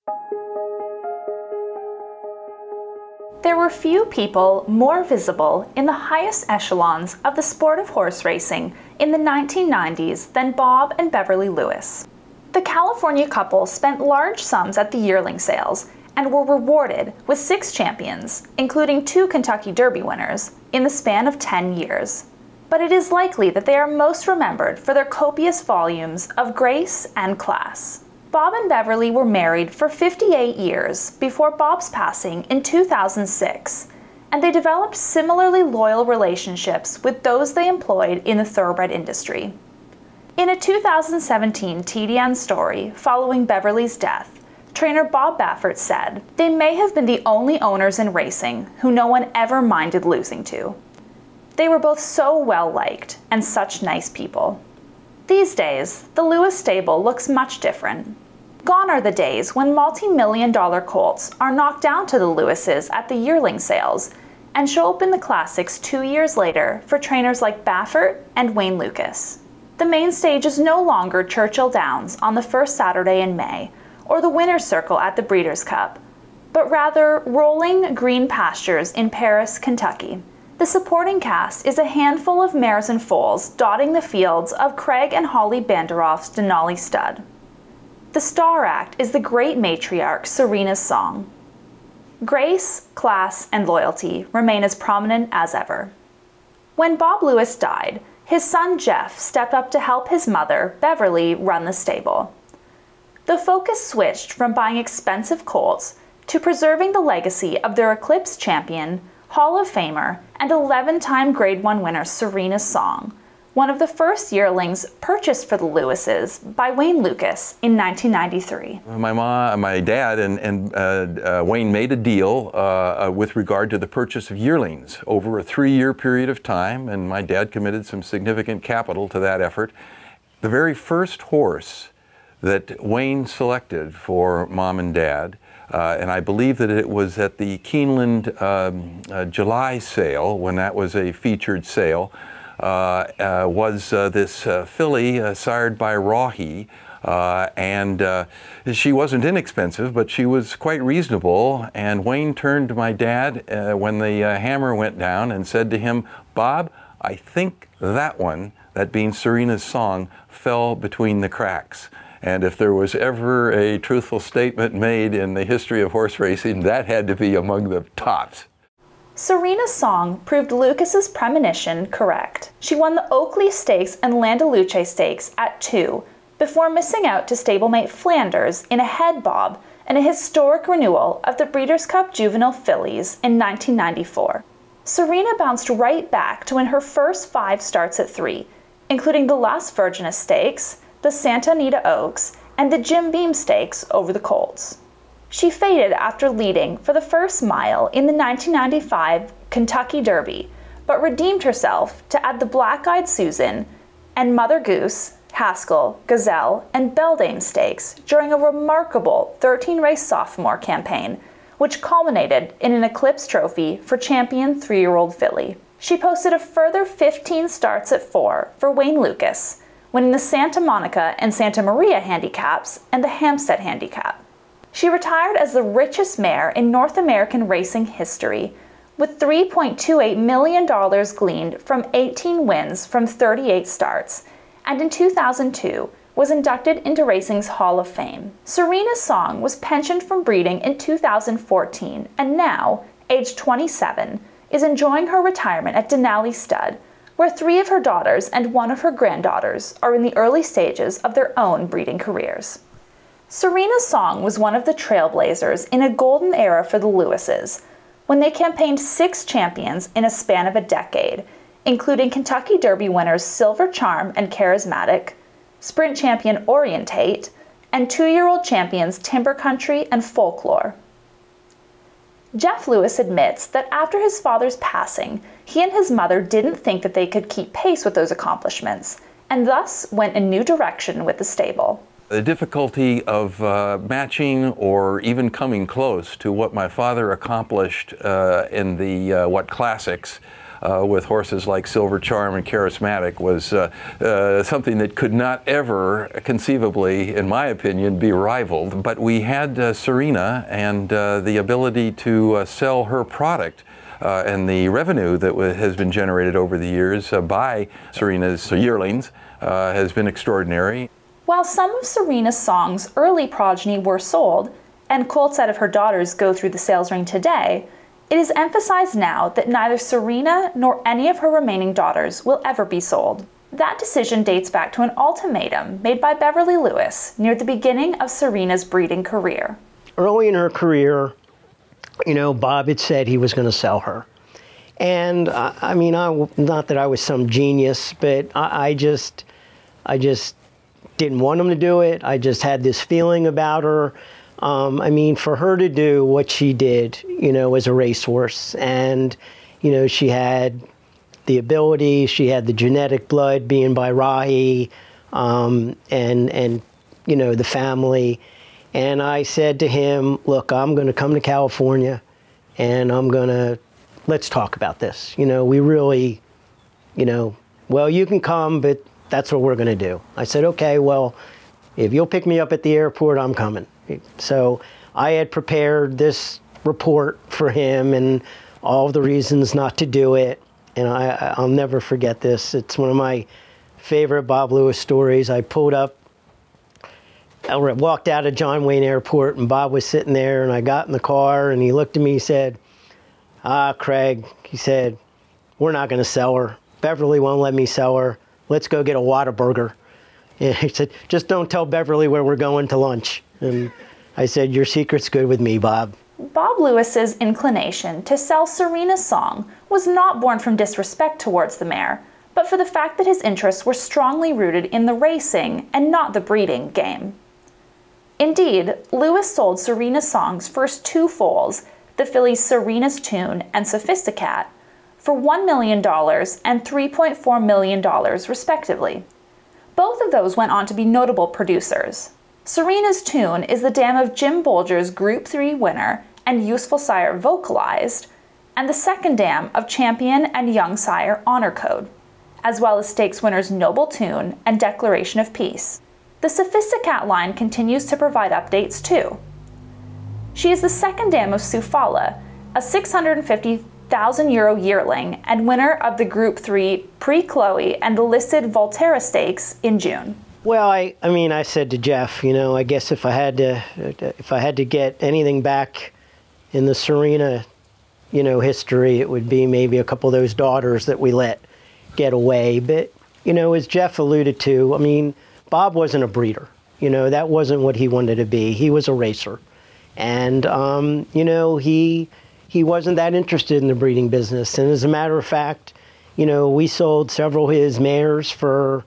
There were few people more visible in the highest echelons of the sport of horse racing in the 1990s than Bob and Beverly Lewis. The California couple spent large sums at the yearling sales and were rewarded with 6 champions, including 2 Kentucky Derby winners, in the span of 10 years. But it is likely that they are most remembered for their copious volumes of grace and class. Bob and Beverly were married for 58 years before Bob's passing in 2006, and they developed similarly loyal relationships with those they employed in the thoroughbred industry. In a 2017 TDN story following Beverly's death, trainer Bob Baffert said, "They may have been the only owners in racing who no one ever minded losing to. They were both so well liked and such nice people." These days, the Lewis stable looks much different. Gone are the days when multi-million-dollar colts are knocked down to the Lewises at the yearling sales and show up in the classics 2 years later for trainers like Baffert and Wayne Lukas. The main stage is no longer Churchill Downs on the first Saturday in May, or the Winner's Circle at the Breeders' Cup, but rather rolling green pastures in Paris, Kentucky. The supporting cast is a handful of mares and foals dotting the fields of Craig and Holly Banderoff's Denali stud. The star act is the great matriarch Serena's song. Grace, class, and loyalty remain as prominent as ever. When Bob Lewis died, his son Jeff stepped up to help his mother, Beverly, run the stable. The focus switched from buying expensive colts to preserving the legacy of their Eclipse champion, Hall of Famer, and 11-time Grade 1 winner Serena's song, one of the first yearlings purchased for the Lewises by Wayne Lukas in 1993. My dad and Wayne made a deal with regard to the purchase of yearlings over a 3-year period of time, and my dad committed some significant capital to that effort. The very first horse that Wayne selected for Mom and Dad, and I believe that it was at the Keeneland July sale, when that was a featured sale, was this filly sired by Rahi, and she wasn't inexpensive, but she was quite reasonable. And Wayne turned to my dad when the hammer went down and said to him, "Bob, I think that one," that being Serena's song, "fell between the cracks." And if there was ever a truthful statement made in the history of horse racing, that had to be among the tops. Serena's song proved Lucas's premonition correct. She won the Oakley Stakes and Landaluce Stakes at 2, before missing out to stablemate Flanders in a head bob and a historic renewal of the Breeders' Cup Juvenile Fillies in 1994. Serena bounced right back to win her first 5 starts at 3, including the Las Virgenes Stakes, the Santa Anita Oaks, and the Jim Beam Stakes over the colts. She faded after leading for the first mile in the 1995 Kentucky Derby, but redeemed herself to add the Black-Eyed Susan and Mother Goose, Haskell, Gazelle, and Beldame Stakes during a remarkable 13-race sophomore campaign, which culminated in an Eclipse Trophy for champion 3-year-old filly. She posted a further 15 starts at 4 for Wayne Lukas, winning the Santa Monica and Santa Maria handicaps and the Hampstead handicap. She retired as the richest mare in North American racing history, with $3.28 million gleaned from 18 wins from 38 starts, and in 2002 was inducted into racing's Hall of Fame. Serena's song was pensioned from breeding in 2014, and now, aged 27, is enjoying her retirement at Denali Stud, where 3 of her daughters and 1 of her granddaughters are in the early stages of their own breeding careers. Serena's song was one of the trailblazers in a golden era for the Lewises, when they campaigned 6 champions in a span of a decade, including Kentucky Derby winners Silver Charm and Charismatic, sprint champion Orientate, and 2-year-old champions Timber Country and Folklore. Jeff Lewis admits that after his father's passing, he and his mother didn't think that they could keep pace with those accomplishments, and thus went a new direction with the stable. The difficulty of matching or even coming close to what my father accomplished in the What Classics with horses like Silver Charm and Charismatic was something that could not ever conceivably, in my opinion, be rivaled. But we had Serena and the ability to sell her product. And the revenue that has been generated over the years by Serena's yearlings has been extraordinary. While some of Serena's Song's early progeny were sold, and colts out of her daughters go through the sales ring today, it is emphasized now that neither Serena nor any of her remaining daughters will ever be sold. That decision dates back to an ultimatum made by Beverly Lewis near the beginning of Serena's breeding career. Early in her career, Bob had said he was going to sell her. And not that I was some genius, but I just didn't want him to do it. I just had this feeling about her. For her to do what she did, as a racehorse, and, she had the ability, she had the genetic blood being by Rahi, and the family. And I said to him, look, I'm going to come to California and let's talk about this. We really, well, you can come, but that's what we're going to do. I said, okay, well, if you'll pick me up at the airport, I'm coming. So I had prepared this report for him and all the reasons not to do it. And I'll never forget this. It's one of my favorite Bob Lewis stories. I walked out of John Wayne Airport and Bob was sitting there, and I got in the car and he looked at me, he said, Craig, he said, we're not going to sell her. Beverly won't let me sell her. Let's go get a Whataburger. And he said, just don't tell Beverly where we're going to lunch. And I said, your secret's good with me, Bob. Bob Lewis's inclination to sell Serena's Song was not born from disrespect towards the mare, but for the fact that his interests were strongly rooted in the racing and not the breeding game. Indeed, Lewis sold Serena's Song's first two foals, the fillies Serena's Tune and Sophisticat, for $1 million and $3.4 million respectively. Both of those went on to be notable producers. Serena's Tune is the dam of Jim Bolger's Group 3 winner and useful sire Vocalized, and the second dam of champion and young sire Honor Code, as well as stakes winners Noble Tune and Declaration of Peace. The Sophisticat line continues to provide updates too. She is the second dam of Sufala, a €650,000 yearling and winner of the Group 3 Prix Chloe and the listed Volterra Stakes in June. Well, I said to Jeff, I guess if I had to get anything back in the Serena, history, it would be maybe a couple of those daughters that we let get away. But, as Jeff alluded to, Bob wasn't a breeder. That wasn't what he wanted to be. He was a racer. And, he wasn't that interested in the breeding business. And as a matter of fact, we sold several of his mares for,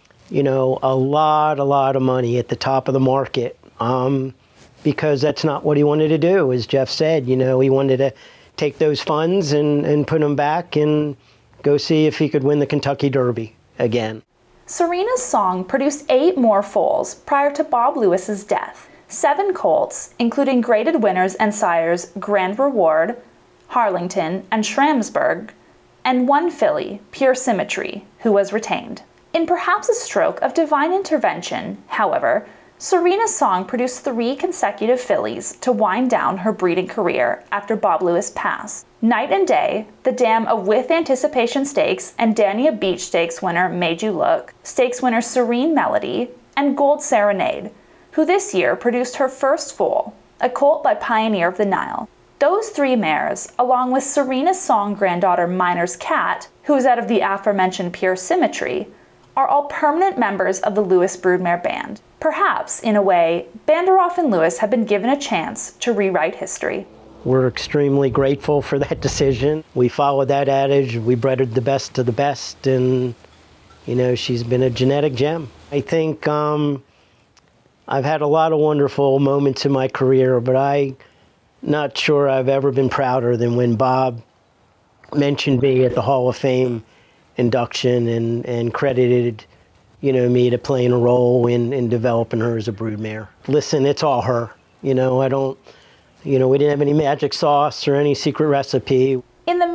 a lot of money at the top of the market, because that's not what he wanted to do. As Jeff said, he wanted to take those funds and put them back and go see if he could win the Kentucky Derby again. Serena's Song produced 8 more foals prior to Bob Lewis's death. 7 colts, including graded winners and sires Grand Reward, Harlington, and Schramsberg, and 1 filly, Pure Symmetry, who was retained. In perhaps a stroke of divine intervention, however, Serena's Song produced 3 consecutive fillies to wind down her breeding career after Bob Lewis passed. Night and Day, the dam of With Anticipation Stakes and Dania Beach Stakes winner Made You Look, stakes winner Serene Melody, and Gold Serenade, who this year produced her first foal, a colt by Pioneer of the Nile. Those 3 mares, along with Serena's Song granddaughter Miner's Cat, who is out of the aforementioned Pure Symmetry, are all permanent members of the Lewis Broodmare Band. Perhaps, in a way, Banderoff and Lewis have been given a chance to rewrite history. We're extremely grateful for that decision. We followed that adage, we bred the best to the best, and, she's been a genetic gem. I think I've had a lot of wonderful moments in my career, but I'm not sure I've ever been prouder than when Bob mentioned me at the Hall of Fame induction and credited, me to playing a role in developing her as a broodmare. Listen, it's all her. We didn't have any magic sauce or any secret recipe. In the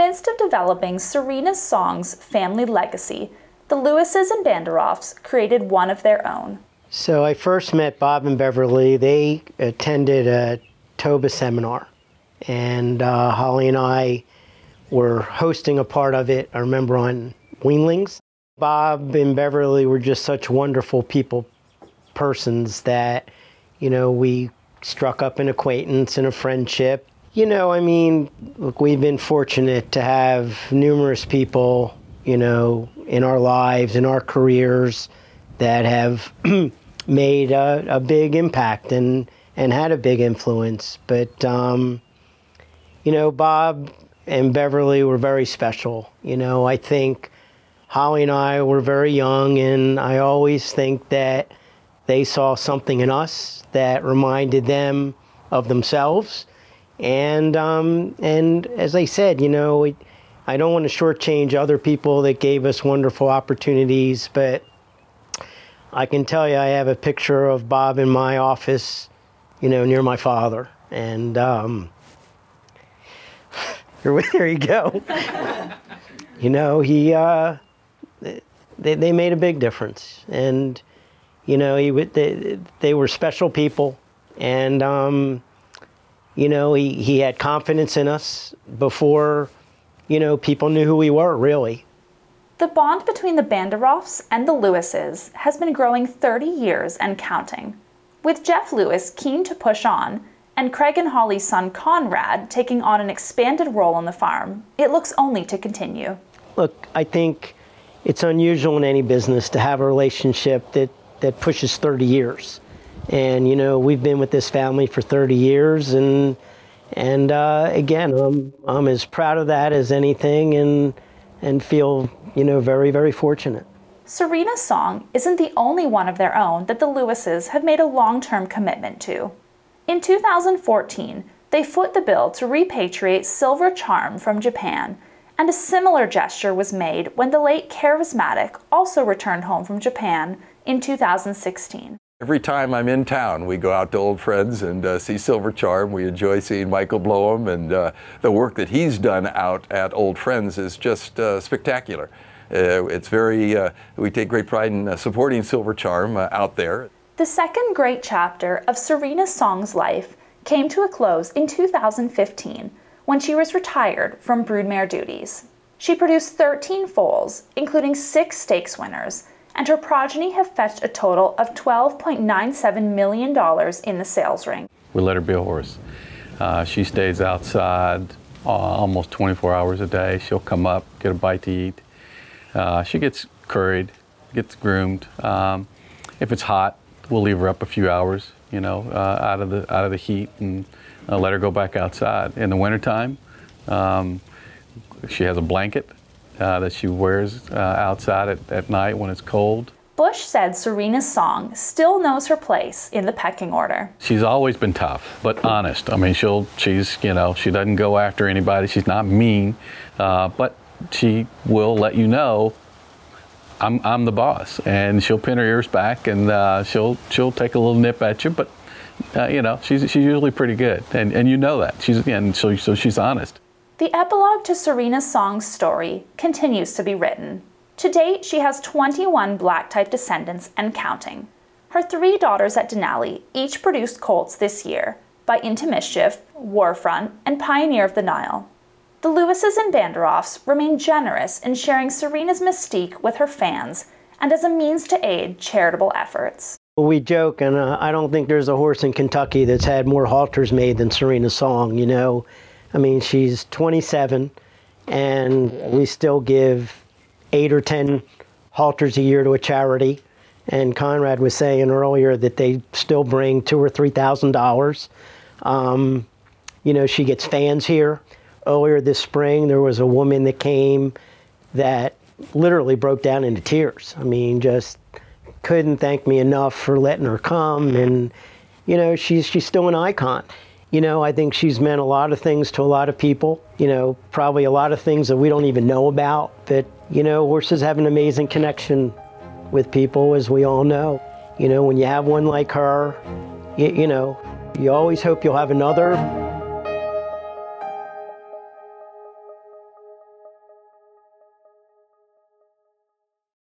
midst of developing Serena's Song's family legacy, the Lewises and Banderoffs created one of their own. So I first met Bob and Beverly. They attended a Toba seminar, and Holly and I were hosting a part of it, I remember, on Weanlings. Bob and Beverly were just such wonderful persons that, we struck up an acquaintance and a friendship. Look, we've been fortunate to have numerous people, in our lives, in our careers, that have made a big impact and had a big influence. But, Bob and Beverly were very special. I think Holly and I were very young, and I always think that they saw something in us that reminded them of themselves. And as I said, I don't want to shortchange other people that gave us wonderful opportunities, but I can tell you I have a picture of Bob in my office, near my father. And there you go. They made a big difference. And, they were special people. And, he had confidence in us before, people knew who we were, really. The bond between the Banderoffs and the Lewises has been growing 30 years and counting. With Jeff Lewis keen to push on, and Craig and Holly's son Conrad taking on an expanded role on the farm, it looks only to continue. Look, I think it's unusual in any business to have a relationship that pushes 30 years. And, we've been with this family for 30 years, and again, I'm as proud of that as anything, and feel, very, very fortunate. Serena's Song isn't the only one of their own that the Lewises have made a long-term commitment to. In 2014, they foot the bill to repatriate Silver Charm from Japan, and a similar gesture was made when the late Charismatic also returned home from Japan in 2016. Every time I'm in town, we go out to Old Friends and see Silver Charm. We enjoy seeing Michael Bloem, and the work that he's done out at Old Friends is just spectacular. It's we take great pride in supporting Silver Charm out there. The second great chapter of Serena's Song's life came to a close in 2015 when she was retired from broodmare duties. She produced 13 foals, including 6 stakes winners, and her progeny have fetched a total of $12.97 million in the sales ring. We let her be a horse. She stays outside almost 24 hours a day. She'll come up, get a bite to eat. She gets curried, gets groomed. If it's hot, we'll leave her up a few hours, out of the heat, and let her go back outside. In the wintertime, she has a blanket that she wears outside at night when it's cold. Bush said Serena's Song still knows her place in the pecking order. She's always been tough, but honest. I mean, she doesn't go after anybody. She's not mean, but she will let you know I'm the boss, and she'll pin her ears back, and she'll take a little nip at you, but she's usually pretty good, and that. So she's honest. The epilogue to Serena's Song's story continues to be written. To date, she has 21 black-type descendants and counting. Her 3 daughters at Denali each produced colts this year by Into Mischief, Warfront, and Pioneer of the Nile. The Lewises and Banderoffs remain generous in sharing Serena's mystique with her fans and as a means to aid charitable efforts. We joke, and I don't think there's a horse in Kentucky that's had more halters made than Serena's Song, I mean, she's 27, and we still give 8 or 10 halters a year to a charity. And Conrad was saying earlier that they still bring $2,000 or $3,000. She gets fans here. Earlier this spring, there was a woman that came that literally broke down into tears. I mean, just couldn't thank me enough for letting her come. And, she's still an icon. I think she's meant a lot of things to a lot of people, probably a lot of things that we don't even know about. But, horses have an amazing connection with people, as we all know. When you have one like her, you always hope you'll have another.